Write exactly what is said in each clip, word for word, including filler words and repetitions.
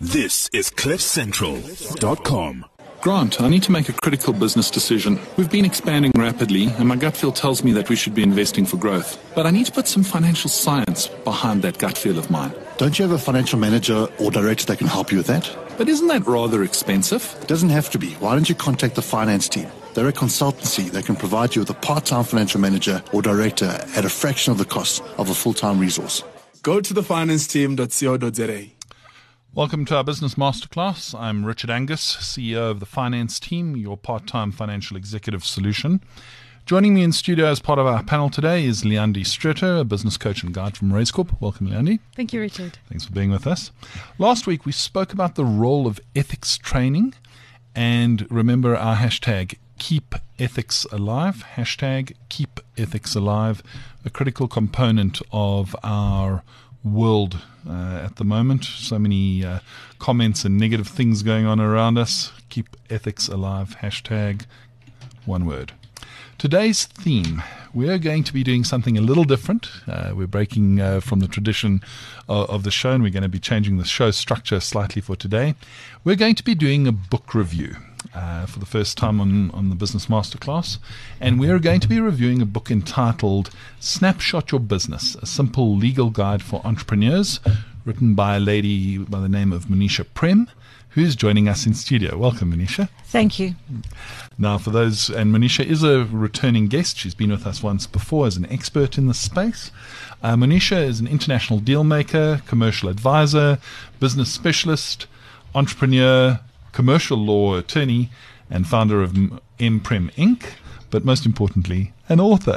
This is cliff central dot com. Grant, I need to make a critical business decision. We've been expanding rapidly, and my gut feel tells me that we should be investing for growth. But I need to put some financial science behind that gut feel of mine. Don't you have a financial manager or director that can help you with that? But isn't that rather expensive? It doesn't have to be. Why don't you contact the finance team? They're a consultancy that can provide you with a part-time financial manager or director at a fraction of the cost of a full-time resource. Go to the finance team dot co dot za. Welcome to our Business Masterclass. I'm Richard Angus, C E O of the Finance Team, your part-time financial executive solution. Joining me in studio as part of our panel today is Leandi Streeter, a business coach and guide from Raizcorp. Welcome, Leandi. Thank you, Richard. Thanks for being with us. Last week, we spoke about the role of ethics training. And remember our hashtag, Keep Ethics Alive, hashtag Keep Ethics Alive, a critical component of our world uh, at the moment. So many uh, comments and negative things going on around us. Keep ethics alive, hashtag one word. Today's theme, we're going to be doing something a little different. Uh, we're breaking uh, from the tradition of, of the show, and we're going to be changing the show structure slightly for today. We're going to be doing a book review. Uh, for the first time on, on the Business Masterclass. And we are going to be reviewing a book entitled Snapshot Your Business, a simple legal guide for entrepreneurs, written by a lady by the name of Manisha Prem, who's joining us in studio. Welcome, Manisha. Thank you. Now, for those, and Manisha is a returning guest. She's been with us once before as an expert in this space. Uh, Manisha is an international deal maker, commercial advisor, business specialist, entrepreneur, commercial law attorney, and founder of M Prem Incorporated, but most importantly, an author.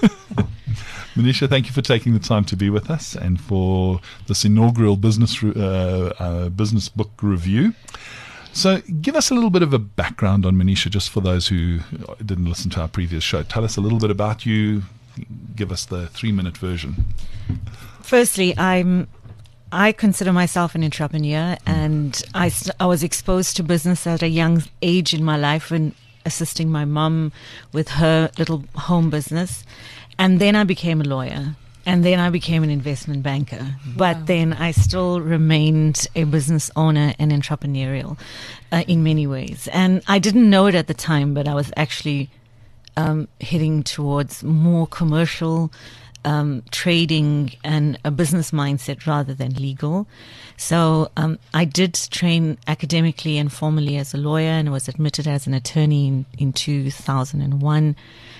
Manisha, thank you for taking the time to be with us and for this inaugural business uh, uh, business book review. So give us a little bit of a background on Manisha, just for those who didn't listen to our previous show. Tell us a little bit about you. Give us the three-minute version. Firstly, I'm I consider myself an entrepreneur, and I, st- I was exposed to business at a young age in my life when assisting my mum with her little home business. And then I became a lawyer, and then I became an investment banker. But wow. Then I still remained a business owner and entrepreneurial uh, in many ways. And I didn't know it at the time, but I was actually um, heading towards more commercial Um, trading and a business mindset rather than legal. So um, I did train academically and formally as a lawyer, and was admitted as an attorney in, in two thousand one.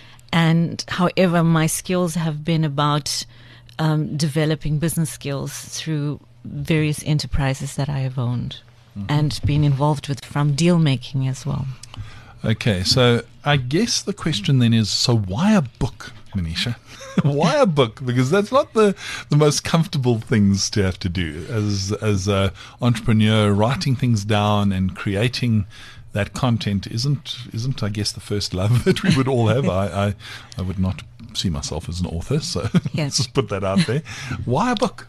And however, my skills have been about um, developing business skills through various enterprises that I have owned mm-hmm. and been involved with, from deal making as well. Okay, so I guess the question then is, so why a book, Manisha? Why a book? Because that's not the, the most comfortable things to have to do as as an entrepreneur. Writing things down and creating that content isn't isn't I guess the first love that we would all have. I, I I would not see myself as an author, so yeah. Let's just put that out there. Why a book?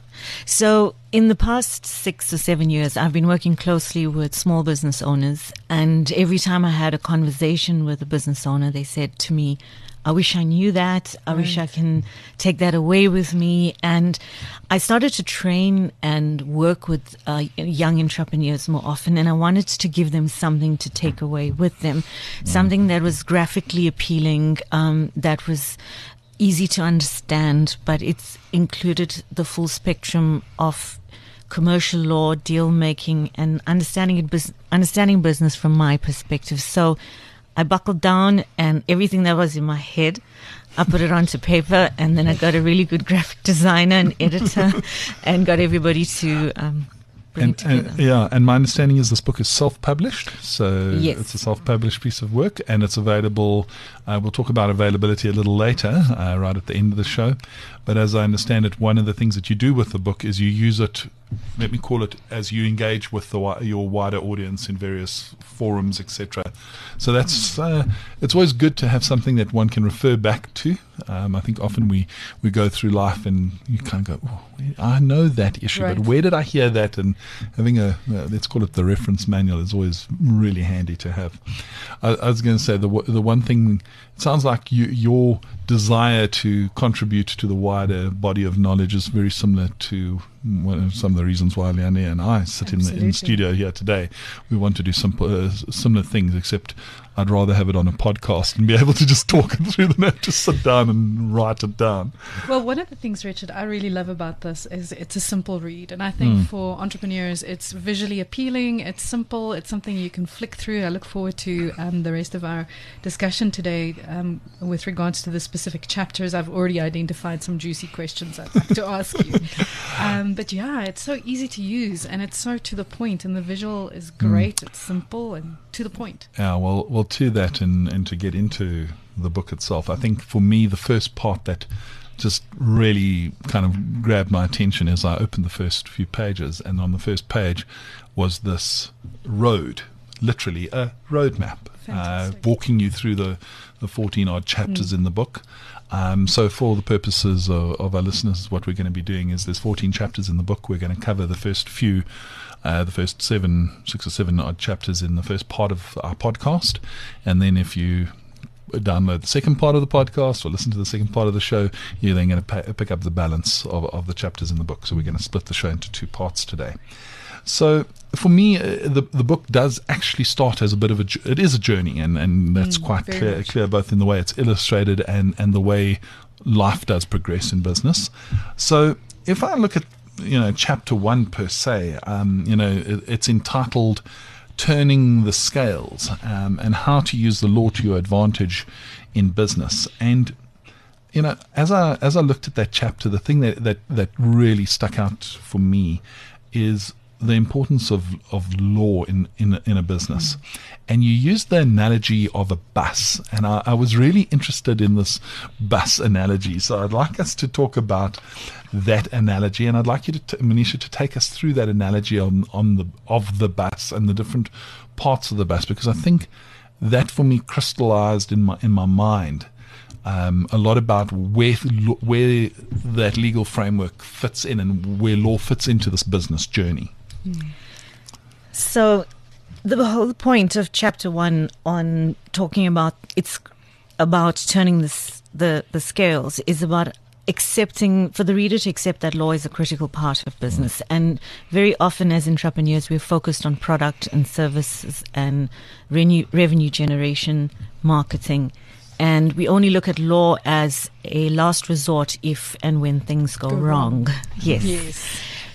So in the past six or seven years, I've been working closely with small business owners, and every time I had a conversation with a business owner, they said to me, I wish I knew that. I right. wish I can take that away with me. And I started to train and work with uh, young entrepreneurs more often, and I wanted to give them something to take away with them, something that was graphically appealing, um, that was easy to understand, but it's included the full spectrum of commercial law, deal making, and understanding it, bus- understanding business from my perspective. So I buckled down, and everything that was in my head, I put it onto paper, and then I got a really good graphic designer and editor and got everybody to um, bring and, it together. And, yeah, and my understanding is this book is self-published, so yes. It's a self-published piece of work, and it's available. Uh, we'll talk about availability a little later, uh, right at the end of the show. But as I understand it, one of the things that you do with the book is you use it, let me call it, as you engage with the, your wider audience in various forums, et cetera. So that's uh, it's always good to have something that one can refer back to. Um, I think often we, we go through life and you kind of go, oh, I know that issue, right. But where did I hear that? And having a, uh, let's call it the reference manual, is always really handy to have. I, I was going to say, the the one thing, it sounds like you, your desire to contribute to the wider body of knowledge is very similar to one of some of the reasons why Leanne and I sit in the, in the studio here today. We want to do some uh, similar things, except I'd rather have it on a podcast and be able to just talk it through than have to sit down and write it down. Well, one of the things, Richard, I really love about this is it's a simple read. And I think mm. for entrepreneurs, it's visually appealing, it's simple, it's something you can flick through. I look forward to um, the rest of our discussion today um, with regards to the specific chapters. I've already identified some juicy questions I'd like to ask you. Um, but yeah, it's so easy to use and it's so to the point, and the visual is great. Mm. It's simple and to the point. Yeah, well, well, to that and, and to get into the book itself, I think for me the first part that just really kind of grabbed my attention as I opened the first few pages, and on the first page was this road, literally a road map, uh, walking you through the, the fourteen odd chapters mm. in the book. Um, so for the purposes of, of our listeners, what we're going to be doing is there's fourteen chapters in the book. We're going to cover the first few Uh, the first seven, six or seven odd chapters in the first part of our podcast. And then if you download the second part of the podcast or listen to the second part of the show, you're then going to pay, pick up the balance of, of the chapters in the book. So we're going to split the show into two parts today. So for me, uh, the the book does actually start as a bit of a, it is a journey, and, and that's mm, quite clear, much. clear both in the way it's illustrated and, and the way life does progress in business. So if I look at you know, chapter one per se, um, you know, it, it's entitled Turning the Scales, um, and how to use the law to your advantage in business. And, you know, as I as I looked at that chapter, the thing that, that, that really stuck out for me is the importance of, of law in, in, in a business. Mm. And you used the analogy of a bus, and I, I was really interested in this bus analogy. So I'd like us to talk about that analogy, and I'd like you to, t- Manisha, to take us through that analogy on, on the of the bus and the different parts of the bus, because I think that for me crystallized in my in my mind um, a lot about where where that legal framework fits in and where law fits into this business journey. So the whole point of chapter one on talking about it's about turning this, the the scales is about accepting, for the reader to accept that law is a critical part of business. Mm. And very often as entrepreneurs, we're focused on product and services and renew, revenue generation, marketing. And we only look at law as a last resort if and when things go, go wrong. wrong. Yes. yes.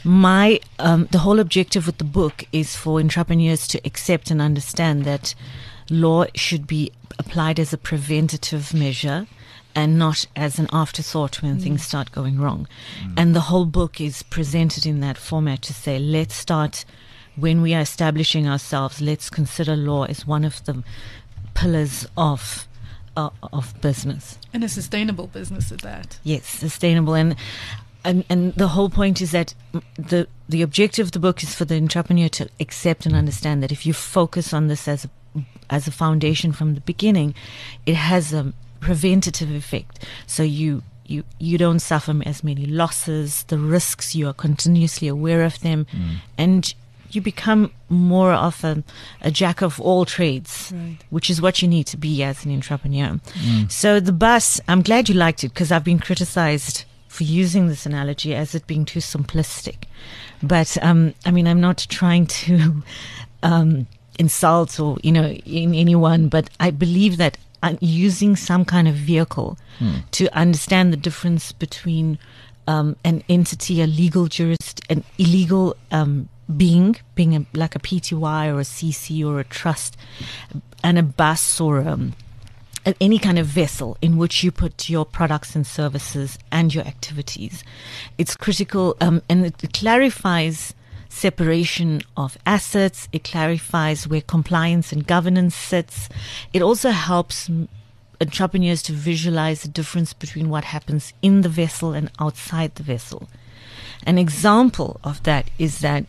My um, the whole objective with the book is for entrepreneurs to accept and understand that law should be applied as a preventative measure and not as an afterthought when mm. things start going wrong. Mm. And the whole book is presented in that format to say, let's start when we are establishing ourselves, let's consider law as one of the pillars of uh, of business. And a sustainable business at that. Yes, sustainable. And And, and the whole point is that the the objective of the book is for the entrepreneur to accept and understand that if you focus on this as a, as a foundation from the beginning, it has a preventative effect. So you, you, you don't suffer as many losses, the risks, you are continuously aware of them, mm. and you become more of a, a jack of all trades, right. which is what you need to be as an entrepreneur. Mm. So the bus, I'm glad you liked it, because I've been criticized for using this analogy as it being too simplistic. But, um, I mean, I'm not trying to um, insult or, you know, in anyone, but I believe that I'm using some kind of vehicle hmm. to understand the difference between um, an entity, a legal jurist, an illegal um, being, being a, like a P T Y or a C C or a trust, and a bus or um any kind of vessel in which you put your products and services and your activities. It's critical, um, and it clarifies separation of assets. It clarifies where compliance and governance sits. It also helps entrepreneurs to visualize the difference between what happens in the vessel and outside the vessel. An example of that is that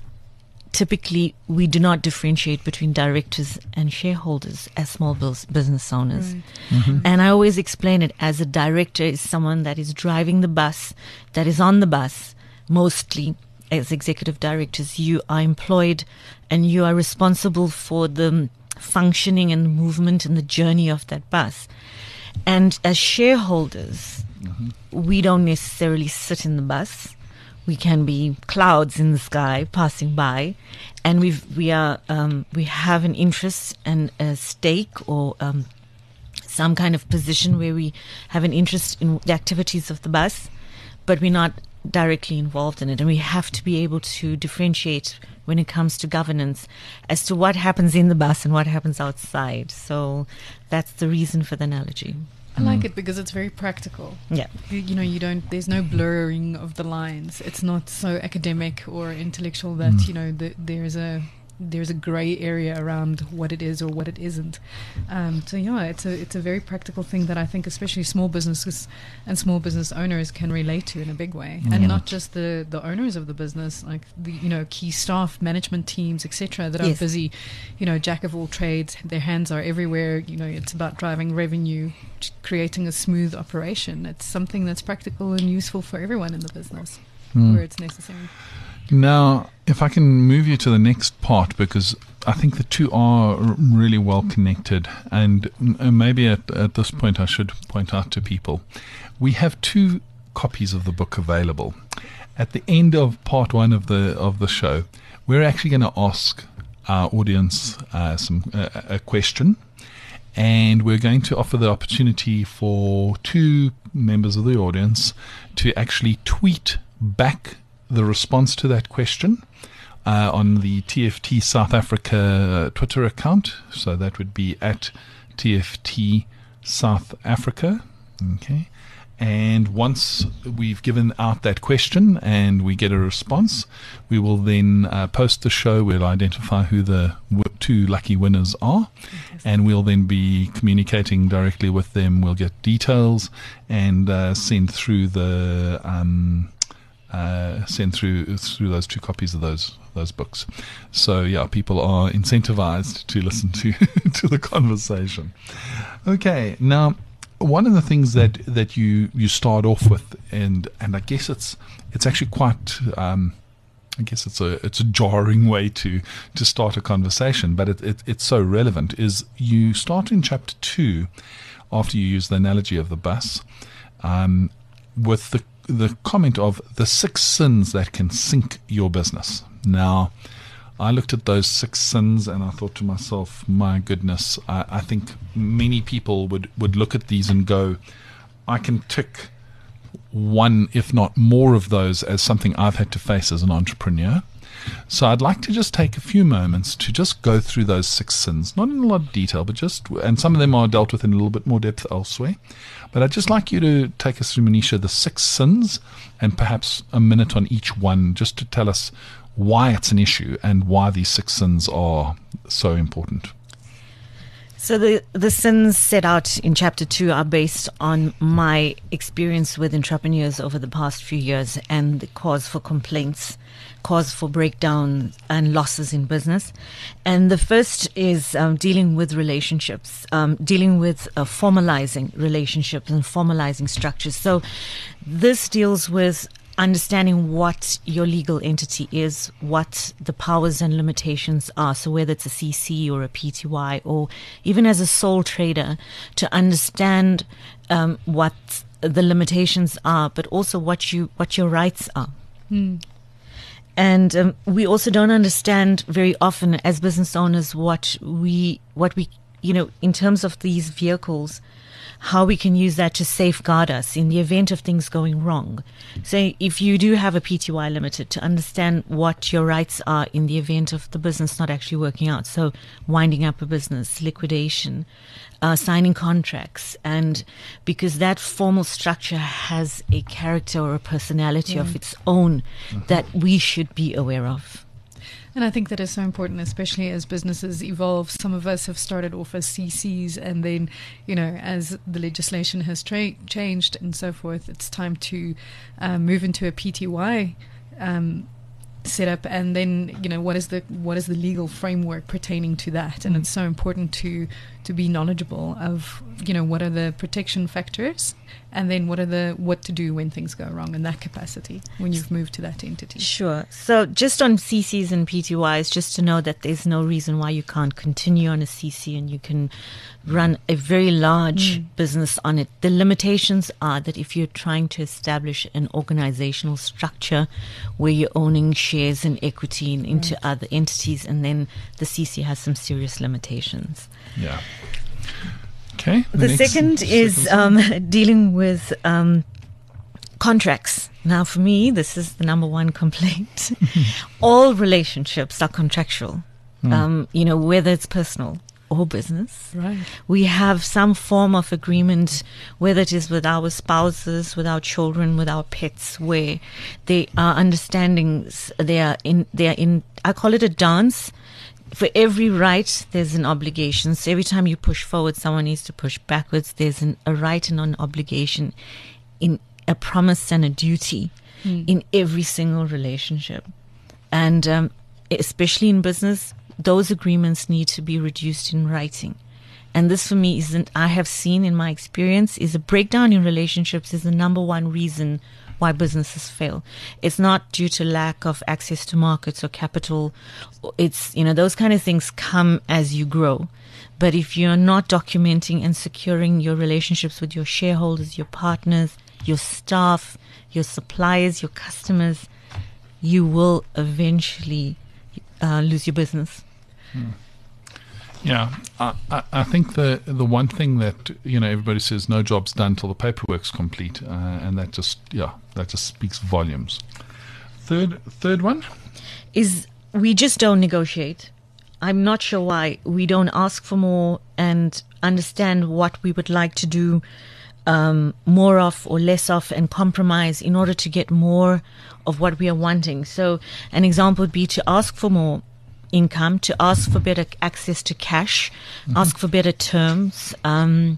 typically we do not differentiate between directors and shareholders as small business owners. Right. Mm-hmm. And I always explain it as a director is someone that is driving the bus, that is on the bus. Mostly as executive directors, you are employed and you are responsible for the functioning and the movement and the journey of that bus. And as shareholders, mm-hmm. we don't necessarily sit in the bus. we can be clouds in the sky passing by, and we we are um, we have an interest and a stake or um, some kind of position where we have an interest in the activities of the bus, but we're not directly involved in it, and we have to be able to differentiate when it comes to governance as to what happens in the bus and what happens outside. So that's the reason for the analogy. I like it because it's very practical. Yeah. You, you know, you don't, there's no blurring of the lines. It's not so academic or intellectual that, Mm. you know, the, there's a, there's a grey area around what it is or what it isn't. Um, so yeah, it's a it's a very practical thing that I think especially small businesses and small business owners can relate to in a big way, and Yeah. not just the the owners of the business, like the you know key staff, management teams, et cetera, that are Yes. busy, you know, jack of all trades. Their hands are everywhere. You know, it's about driving revenue, t- creating a smooth operation. It's something that's practical and useful for everyone in the business Mm. where it's necessary. Now, if I can move you to the next part, because I think the two are r- really well connected, and m- uh, maybe at, at this point I should point out to people, we have two copies of the book available. At the end of part one of the of the show, we're actually going to ask our audience uh, some uh, a question, and we're going to offer the opportunity for two members of the audience to actually tweet back the response to that question uh, on the T F T South Africa Twitter account. So that would be at T F T South Africa. Okay. And once we've given out that question and we get a response, we will then uh, post the show. We'll identify who the w- two lucky winners are, and we'll then be communicating directly with them. We'll get details and uh, send through the um, uh, send through through those two copies of those those books. So yeah, people are incentivized to listen to to the conversation. Okay, now. One of the things that, that you, you start off with, and, and I guess it's it's actually quite um, I guess it's a it's a jarring way to, to start a conversation, but it, it it's so relevant. Is you start in chapter two, after you use the analogy of the bus, um, with the the comment of the six sins that can sink your business. Now, I looked at those six sins and I thought to myself, my goodness, I, I think many people would, would look at these and go, I can tick one, if not more of those as something I've had to face as an entrepreneur. So I'd like to just take a few moments to just go through those six sins, not in a lot of detail, but just, and some of them are dealt with in a little bit more depth elsewhere. But I'd just like you to take us through, Manisha, the six sins and perhaps a minute on each one, just to tell us why it's an issue and why these six sins are so important. So the, the sins set out in chapter two are based on my experience with entrepreneurs over the past few years and the cause for complaints, cause for breakdown and losses in business. And the first is um, dealing with relationships, um, dealing with uh, formalizing relationships and formalizing structures. So this deals with understanding what your legal entity is, what the powers and limitations are. So whether it's a C C or a P T Y, or even as a sole trader, to understand um, what the limitations are, but also what you what your rights are. Mm. And um, we also don't understand very often as business owners what we what we you know in terms of these vehicles, how we can use that to safeguard us in the event of things going wrong. So if you do have a P T Y Limited, to understand what your rights are in the event of the business not actually working out. So winding up a business, liquidation, uh, signing contracts. And because that formal structure has a character or a personality Yeah. of its own that we should be aware of. And I think that is so important, especially as businesses evolve. Some of us have started off as C Cs, and then, you know, as the legislation has tra- changed and so forth, it's time to um, move into a P T Y um, setup. And then, you know, what is the what is the legal framework pertaining to that? And it's so important to to be knowledgeable of, you know, what are the protection factors, and then what are the what to do when things go wrong in that capacity when you've moved to that entity. Sure. So just on C Cs and P T Ys, just to know that there's no reason why you can't continue on a C C and you can run a very large mm. business on it. The limitations are that if you're trying to establish an organizational structure where you're owning shares and equity in, into right. other entities, and then the C C has some serious limitations. Yeah. Okay. The, the second is um, dealing with um, contracts. Now, for me, this is the number one complaint. All relationships are contractual, mm. um, you know, whether it's personal or business. Right. We have some form of agreement, whether it is with our spouses, with our children, with our pets, where they are understandings. They are in. They are in. I call it a dance. For every right, there's an obligation. So every time you push forward, someone needs to push backwards. There's an, a right and an obligation, in a promise and a duty mm. in every single relationship. And um, especially in business, those agreements need to be reduced in writing. And this, for me, isn't, I have seen in my experience, is a breakdown in relationships is the number one reason why businesses fail. It's not due to lack of access to markets or capital. It's, you know, those kind of things come as you grow. But if you're not documenting and securing your relationships with your shareholders, your partners, your staff, your suppliers, your customers, you will eventually uh, lose your business. Hmm. Yeah, I, I, I think the the one thing that, you know, everybody says no job's done till the paperwork's complete, uh, and that just yeah that just speaks volumes. Third third one is we just don't negotiate. I'm not sure why we don't ask for more and understand what we would like to do um, more of or less of, and compromise in order to get more of what we are wanting. So an example would be to ask for more income, to ask for better access to cash, mm-hmm. ask for better terms, um,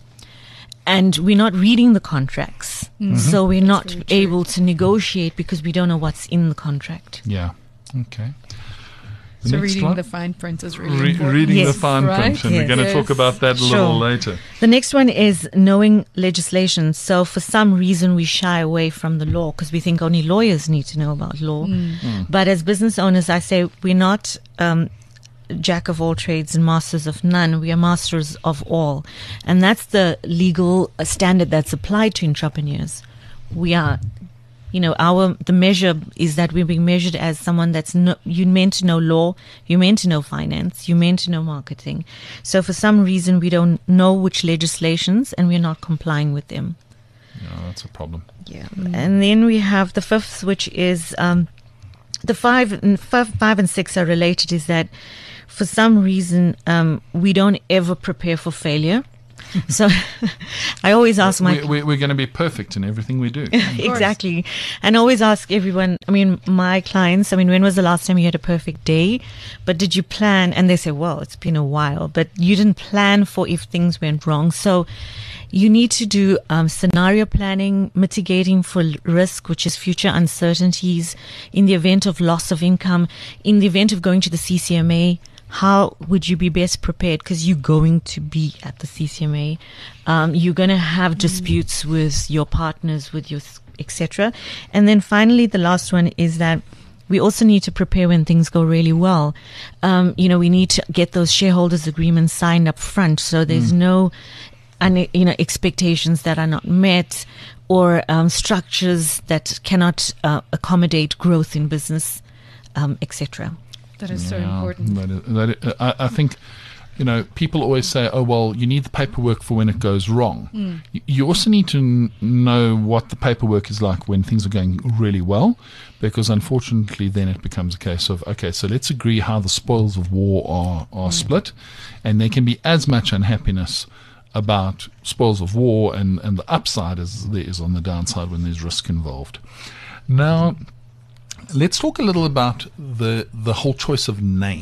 and we're not reading the contracts, mm-hmm. so we're not able to negotiate because we don't know what's in the contract. Yeah. Okay. The so next reading one? the fine print is really Re- important. Reading Yes. the fine Right? print, and Yes. we're going to Yes. talk about that a Sure. little later. The next one is knowing legislation. So for some reason we shy away from the law because we think only lawyers need to know about law. Mm. Mm. But as business owners, I say we're not um, jack of all trades and masters of none. We are masters of all. And that's the legal uh, standard that's applied to entrepreneurs. We are, you know, our the measure is that we're being measured as someone that's no, you meant to know law, you meant to know finance, you meant to know marketing. So for some reason we don't know which legislations and we're not complying with them. Yeah, that's a problem. Yeah, mm. And then we have the fifth, which is um, the five and five, five and six are related. Is that for some reason um, we don't ever prepare for failure. So I always ask my... We, we, we're going to be perfect in everything we do. Exactly. And I always ask everyone, I mean, my clients, I mean, when was the last time you had a perfect day? But did you plan? And they say, well, it's been a while. But you didn't plan for if things went wrong. So you need to do um, scenario planning, mitigating for risk, which is future uncertainties, in the event of loss of income, in the event of going to the C C M A. How would you be best prepared? Because you're going to be at the C C M A. Um, you're going to have disputes with your partners, with your, et cetera. And then finally, the last one is that we also need to prepare when things go really well. Um, you know, we need to get those shareholders agreements signed up front, so there's mm. no, un- you know, expectations that are not met, or um, structures that cannot uh, accommodate growth in business, um, et cetera. That is so Yeah, important. That is, that is, I, I think, you know, people always say, oh, well, you need the paperwork for when it goes wrong. Mm. You, you also need to n- know what the paperwork is like when things are going really well, because unfortunately then it becomes a case of, okay, so let's agree how the spoils of war are, are mm. split, and there can be as much unhappiness about spoils of war and, and the upside as there is on the downside when there's risk involved. Now, let's talk a little about the the whole choice of name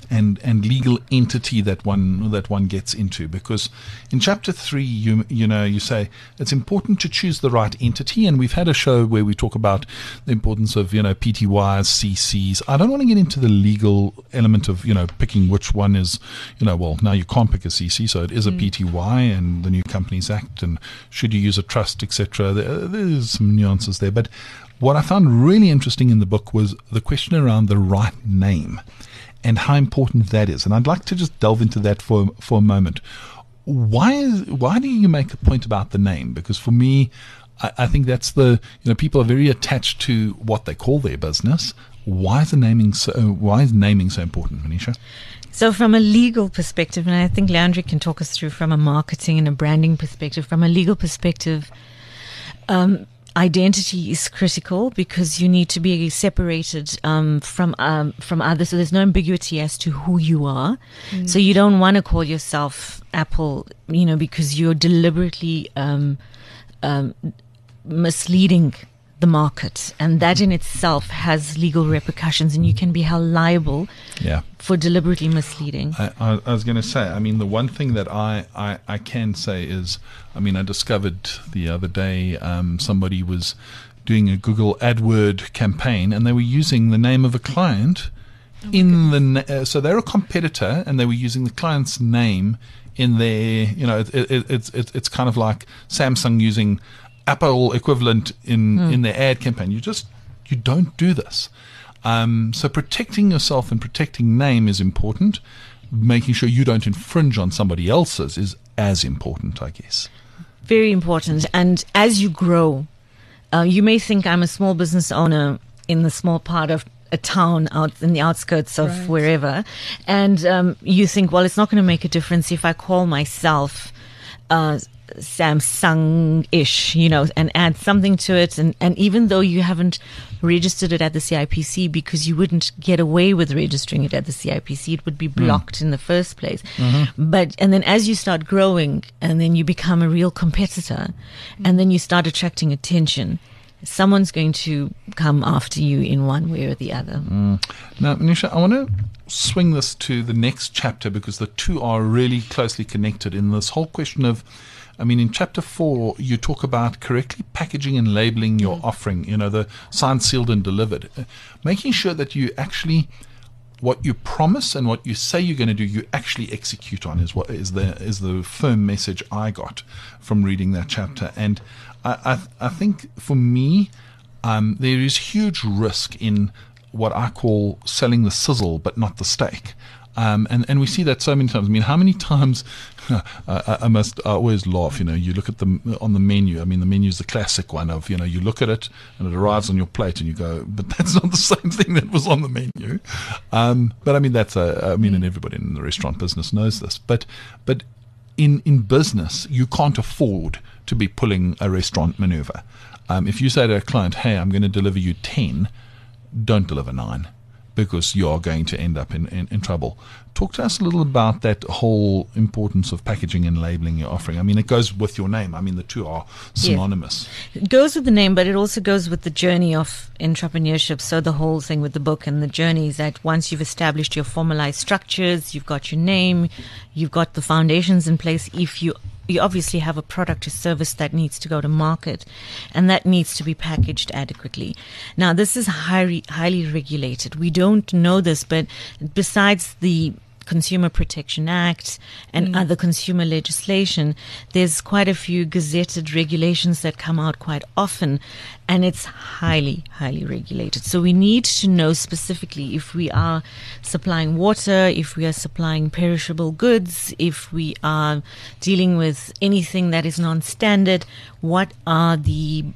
and and legal entity that one that one gets into. Because in chapter three, you you know you say it's important to choose the right entity, and we've had a show where we talk about the importance of you know P T Ys, C Cs. I don't want to get into the legal element of you know picking which one is you know well now you can't pick a C C, so it is a mm. P T Y and the New Companies Act, and should you use a trust, et cetera. There, there's some nuances there, but what I found really interesting in the book was the question around the right name and how important that is. And I'd like to just delve into that for for a moment. Why is, why do you make a point about the name? Because for me, I, I think that's the, you know, people are very attached to what they call their business. Why is the naming so, why is naming so important, Manisha? So from a legal perspective, and I think Leandri can talk us through from a marketing and a branding perspective, from a legal perspective, um, identity is critical because you need to be separated um, from um, from others, so there's no ambiguity as to who you are. Mm. So you don't want to call yourself Apple, you know, because you're deliberately um, um, misleading the market, and that in itself has legal repercussions, and you can be held liable yeah. for deliberately misleading. I, I, I was going to say, I mean, the one thing that I, I, I can say is, I mean, I discovered the other day um, somebody was doing a Google AdWord campaign, and they were using the name of a client oh in the na- uh, so they're a competitor, and they were using the client's name in their, you know, it, it, it's it, it's kind of like Samsung using Apple equivalent in, mm. in their ad campaign. You just, you don't do this. Um, so protecting yourself and protecting name is important. Making sure you don't infringe on somebody else's is as important, I guess. Very important. And as you grow, uh, you may think I'm a small business owner in the small part of a town out in the outskirts of right. wherever. And um, you think, well, it's not going to make a difference if I call myself uh Samsung-ish, you know, and add something to it. And, and even though you haven't registered it at the C I P C, because you wouldn't get away with registering it at the C I P C, it would be blocked mm. in the first place. Mm-hmm. But, and then as you start growing, and then you become a real competitor, mm. and then you start attracting attention, someone's going to come after you in one way or the other. Mm. Now, Manisha, I want to swing this to the next chapter, because the two are really closely connected in this whole question of, I mean, in chapter four, you talk about correctly packaging and labeling your mm. offering, you know, the signed, sealed, and delivered. Uh, making sure that you actually, what you promise and what you say you're going to do, you actually execute on is what is the is the firm message I got from reading that chapter. And I, I, I think for me, um, there is huge risk in what I call selling the sizzle but not the steak. Um, and, and we see that so many times. I mean, how many times, uh, I, I must I always laugh, you know, you look at the, on the menu. I mean, the menu is the classic one of, you know, you look at it and it arrives on your plate and you go, but that's not the same thing that was on the menu. Um, but I mean, that's a, I mean, and everybody in the restaurant business knows this. But, but in, in business, you can't afford to be pulling a restaurant maneuver. Um, if you say to a client, hey, I'm going to deliver you ten, don't deliver nine, because you are going to end up in, in, in trouble. Talk to us a little about that whole importance of packaging and labeling your offering. I mean, it goes with your name. I mean, the two are synonymous. Yeah. It goes with the name, but it also goes with the journey of entrepreneurship. So the whole thing with the book and the journey is that once you've established your formalized structures, you've got your name, you've got the foundations in place. If you You obviously have a product or service that needs to go to market, and that needs to be packaged adequately. Now, this is highly, highly regulated. We don't know this, but besides the Consumer Protection Act and mm. other consumer legislation, there's quite a few gazetted regulations that come out quite often, and it's highly, highly regulated. So we need to know specifically if we are supplying water, if we are supplying perishable goods, if we are dealing with anything that is non-standard, what are the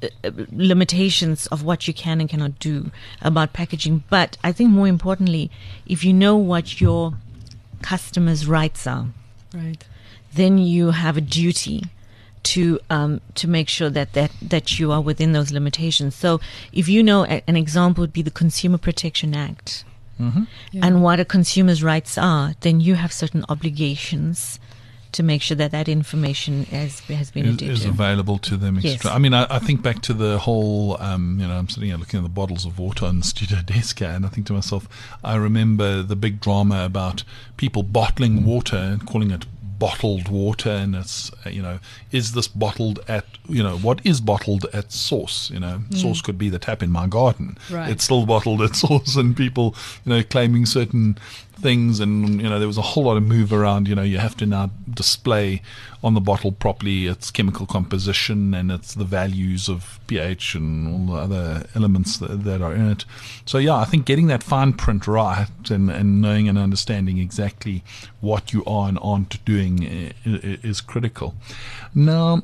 limitations of what you can and cannot do about packaging. But I think more importantly, if you know what your customers' rights are, right, then you have a duty to um, to make sure that, that that you are within those limitations. So if you know, a, an example would be the Consumer Protection Act, mm-hmm. yeah. and what a consumer's rights are, then you have certain obligations to make sure that that information has, has been is, adhered is to. available to them. Yes. Extra. I mean, I, I think back to the whole, um, you know, I'm sitting here looking at the bottles of water on the studio desk here, and I think to myself, I remember the big drama about people bottling water and calling it bottled water, and it's, uh, you know, is this bottled at, you know, what is bottled at source? You know, mm. source could be the tap in my garden. Right. It's still bottled at source, and people, you know, claiming certain things, and, you know, there was a whole lot of move around, you know, you have to now display on the bottle properly its chemical composition and its the values of pH and all the other elements that, that are in it. So yeah, I think getting that fine print right and, and knowing and understanding exactly what you are and aren't doing is, is critical. Now,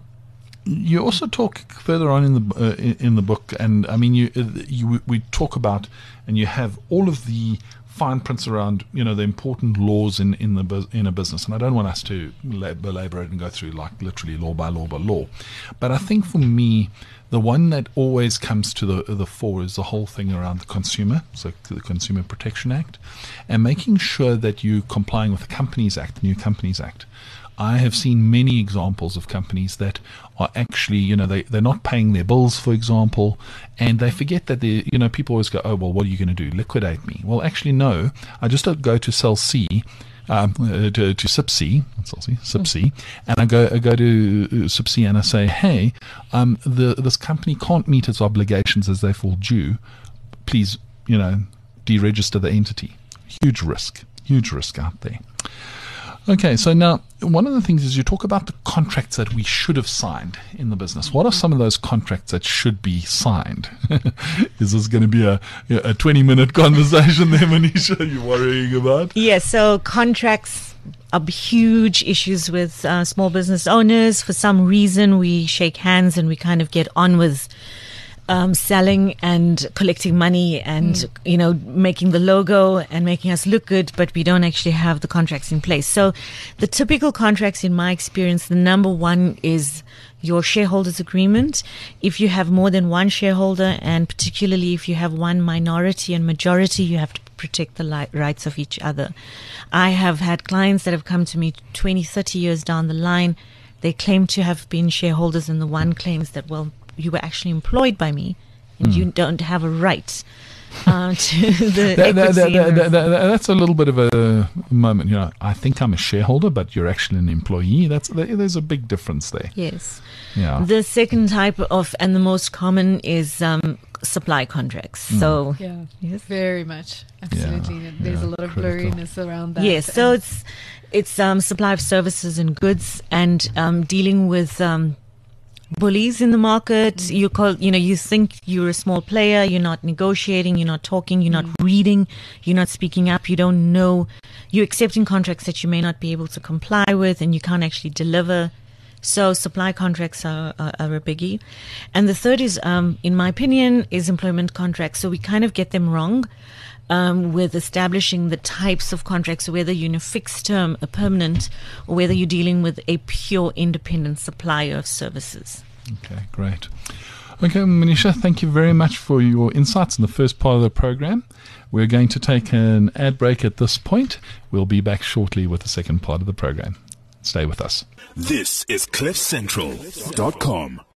you also talk further on in the uh, in, in the book, and I mean, you you we talk about, and you have all of the fine prints around, you know, the important laws in in the bus- in a business. And I don't want us to belabor it and go through like literally law by law by law, but I think for me, the one that always comes to the the fore is the whole thing around the consumer, so the Consumer Protection Act, and making sure that you're complying with the Companies Act, the new Companies Act. I have seen many examples of companies that are actually, you know, they, they're not paying their bills, for example, and they forget that they, you know, people always go, oh, well, what are you going to do? Liquidate me? Well, actually, no. I just don't go to Cell C, um, uh, to, to Sip C, not Cell C, Sip C, and I go I go to Sip C and I say, hey, um, the this company can't meet its obligations as they fall due. Please, you know, deregister the entity. Huge risk, huge risk out there. Okay, so now one of the things is you talk about the contracts that we should have signed in the business. What are some of those contracts that should be signed? Is this going to be a a twenty minute conversation there, Manisha, you're worrying about? Yes, so contracts are huge issues with uh, small business owners. For some reason, we shake hands and we kind of get on with Um, selling and collecting money and, mm. you know, making the logo and making us look good, but we don't actually have the contracts in place. So the typical contracts, in my experience, the number one is your shareholders agreement. If you have more than one shareholder, and particularly if you have one minority and majority, you have to protect the li- rights of each other. I have had clients that have come to me twenty, thirty years down the line. They claim to have been shareholders, and the one claims that, well, you were actually employed by me, and mm. you don't have a right uh, to the that, that, equity. That, that, that, that, that's a little bit of a moment. You know, I think I'm a shareholder, but you're actually an employee. That's there's a big difference there. Yes. Yeah. The second type of, and the most common, is um, supply contracts. Mm. So yeah, yes, very much, absolutely. Yeah, There's yeah, a lot of critical. blurriness around that. yes. So it's it's um, supply of services and goods, and um, dealing with Um, bullies in the market. You call, you know, you think you're a small player, you're not negotiating, you're not talking, you're not mm. reading, you're not speaking up, you don't know, you're accepting contracts that you may not be able to comply with, and you can't actually deliver. So supply contracts are, are, are a biggie. And the third is, um, in my opinion, is employment contracts. So we kind of get them wrong um, with establishing the types of contracts, whether you're in a fixed term, a permanent, or whether you're dealing with a pure independent supplier of services. Okay, great. Okay, Manisha, thank you very much for your insights in the first part of the program. We're going to take an ad break at this point. We'll be back shortly with the second part of the program. Stay with us. This is cliff central dot com.